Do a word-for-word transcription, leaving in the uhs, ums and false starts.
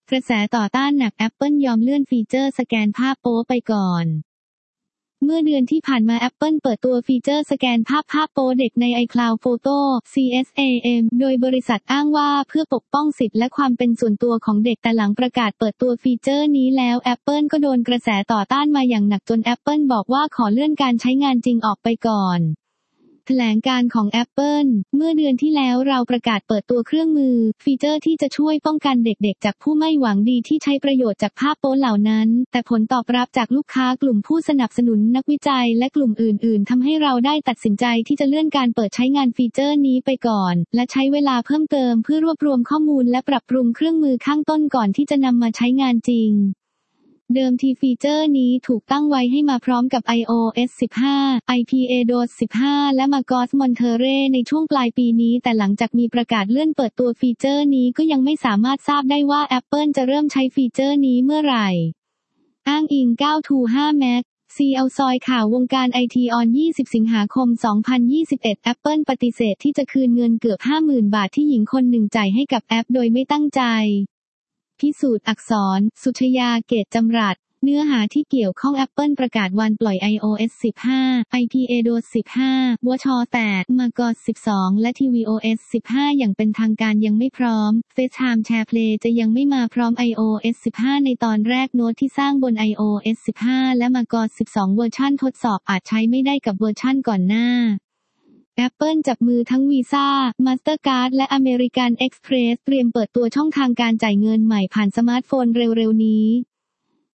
กระแสต่อต้านหนัก Apple ยอมเลื่อนฟีเจอร์สแกนภาพโป๊ไปก่อนเมื่อเดือนที่ผ่านมา Apple เปิดตัวฟีเจอร์สแกนภาพภาพโป๊เด็กใน iCloud Photo ซี เอส เอ เอ็ม โดยบริษัทอ้างว่าเพื่อปกป้องสิทธิและความเป็นส่วนตัวของเด็กแต่หลังประกาศเปิดตัวฟีเจอร์นี้แล้ว Apple ก็โดนกระแสต่อต้านมาอย่างหนักจน Apple บอกว่าขอเลื่อนการใช้งานจริงออกไปก่อนแถลงการของ Apple เมื่อเดือนที่แล้วเราประกาศเปิดตัวเครื่องมือฟีเจอร์ที่จะช่วยป้องกันเด็กๆจากผู้ไม่หวังดีที่ใช้ประโยชน์จากภาพโป๊เหล่านั้นแต่ผลตอบรับจากลูกค้ากลุ่มผู้สนับสนุนนักวิจัยและกลุ่มอื่นๆทำให้เราได้ตัดสินใจที่จะเลื่อนการเปิดใช้งานฟีเจอร์นี้ไปก่อนและใช้เวลาเพิ่มเติมเพื่อรวบรวมข้อมูลและปรับปรุงเครื่องมือข้างต้นก่อนที่จะนำมาใช้งานจริงเดิมทีฟีเจอร์นี้ถูกตั้งไว้ให้มาพร้อมกับ iOS สิบห้า ไอ พี เอ โดส สิบห้า และ macOS Monterey ในช่วงปลายปีนี้แต่หลังจากมีประกาศเลื่อนเปิดตัวฟีเจอร์นี้ก็ยังไม่สามารถทราบได้ว่า Apple จะเริ่มใช้ฟีเจอร์นี้เมื่อไหร่อ้างอิง เก้า ทู ห้า Mac ซี แอล ซอยข่าววงการไอทีออน ยี่สิบ สิงหาคม สองพันยี่สิบเอ็ด Apple ปฏิเสธที่จะคืนเงินเกือบ ห้าหมื่น บาทที่หญิงคนหนึ่งจ่ายให้กับแอปโดยไม่ตั้งใจพิสูจน์อักษรสุชยาเกตจำรัดเนื้อหาที่เกี่ยวข้อง Apple ประกาศวันปล่อย iOS สิบห้า ไอ พี เอ โดส สิบห้า watchOS แปด macOS สิบสอง และ tvOS สิบห้า อย่างเป็นทางการยังไม่พร้อม FaceTime SharePlay จะยังไม่มาพร้อม iOS สิบห้า ในตอนแรกโน้ตที่สร้างบน iOS สิบห้า และ macOS สิบสอง เวอร์ชันทดสอบอาจใช้ไม่ได้กับเวอร์ชันก่อนหน้าApple จับมือทั้ง Visa, Mastercard และ American Express เตรียมเปิดตัวช่องทางการจ่ายเงินใหม่ผ่านสมาร์ทโฟนเร็วๆนี้